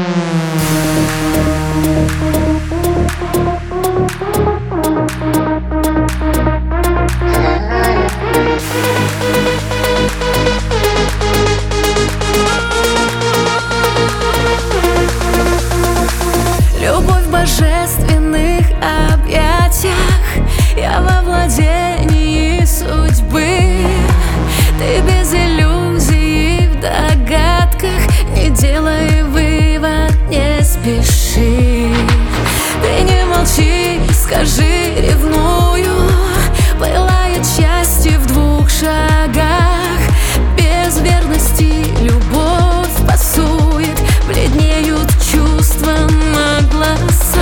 Любовь в божественных объятиях, я во владении судьбы. Ты без иллюзий в догадках, не делай вывод, не спеши. Ты не молчи, скажи, ревную. Пылает счастье в двух шагах. Без верности любовь пасует, бледнеют чувства на глазах.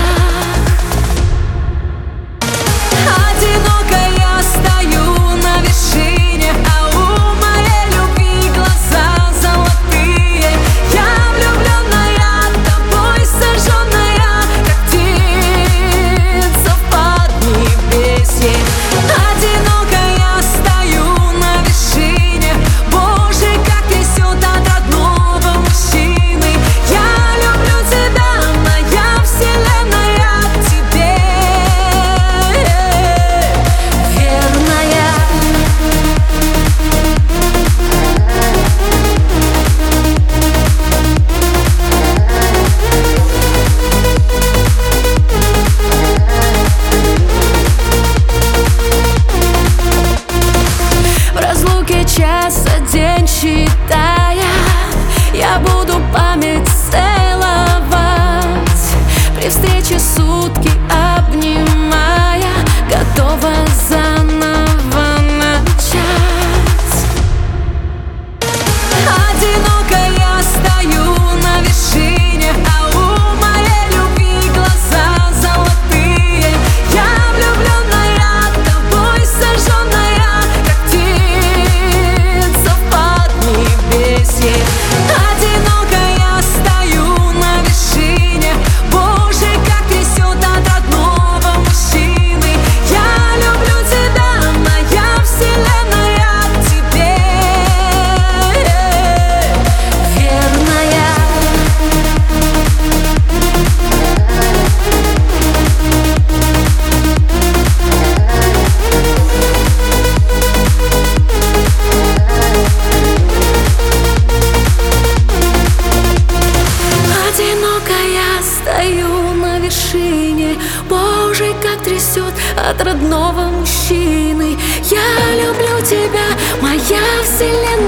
Одиноко я стою на вершине, а у моей любви глаза золотые. Я влюбленная, тобой сожженная, как птица в поднебесье. Одиноко я стою на вершине, Боже, как трясет от родного мужчины. Я люблю тебя, моя вселенная, тебе верная. В разлуке час за день считая, я буду память целовать. При встрече сутки обнимая, готова заново начать. Одиноко я стою на вершине, а у моей любви глаза золотые. Я влюбленная, тобой сожженная, как птица в поднебесье. Одиноко я стою на вершине, Боже, как трясет от родного мужчины. Я люблю тебя, моя вселенная, тебе верная. Одиноко я стою на вершине, Боже, как трясет от родного мужчины. Я люблю тебя, моя вселенная.